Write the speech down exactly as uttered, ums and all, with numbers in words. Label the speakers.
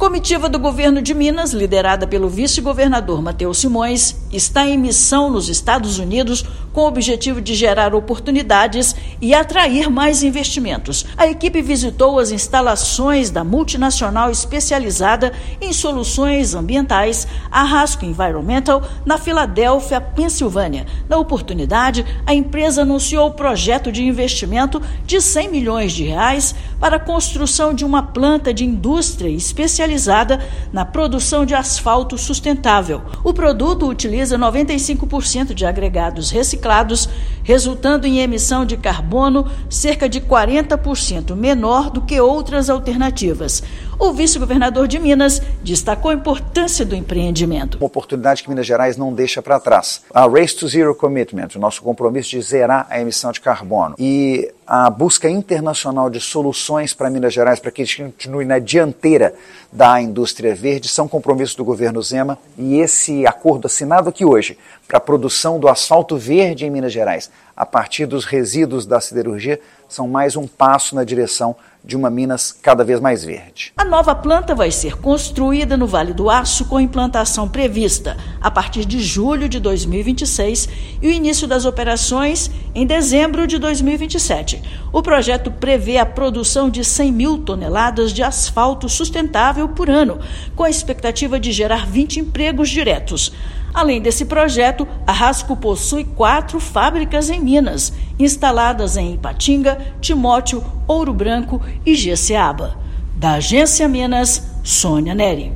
Speaker 1: Comitiva do governo de Minas, liderada pelo vice-governador Matheus Simões, está em missão nos Estados Unidos com o objetivo de gerar oportunidades e atrair mais investimentos. A equipe visitou as instalações da multinacional especializada em soluções ambientais, Arrasco Environmental, na Filadélfia, Pensilvânia. Na oportunidade, a empresa anunciou o projeto de investimento de cem milhões de reais para a construção de uma planta de indústria especializada na produção de asfalto sustentável. O produto utiliza noventa e cinco por cento de agregados reciclados, resultando em emissão de carbono cerca de quarenta por cento menor do que outras alternativas. O vice-governador de Minas destacou a importância do empreendimento.
Speaker 2: Uma oportunidade que Minas Gerais não deixa para trás. A Race to Zero Commitment, o nosso compromisso de zerar a emissão de carbono. E a busca internacional de soluções para Minas Gerais, para que a gente continue na dianteira da indústria verde, são compromissos do governo Zema. E esse acordo assinado aqui hoje para a produção do asfalto verde em Minas Gerais, a partir dos resíduos da siderurgia, são mais um passo na direção de uma Minas cada vez mais verde.
Speaker 1: A nova planta vai ser construída no Vale do Aço, com implantação prevista a partir de julho de dois mil e vinte e seis e o início das operações em dezembro de dois mil e vinte e sete. O projeto prevê a produção de cem mil toneladas de asfalto sustentável por ano, com a expectativa de gerar vinte empregos diretos. Além desse projeto, a Arrasco possui quatro fábricas em Minas, instaladas em Ipatinga, Timóteo, Ouro Branco e Jeceaba. Da Agência Minas, Sônia Neri.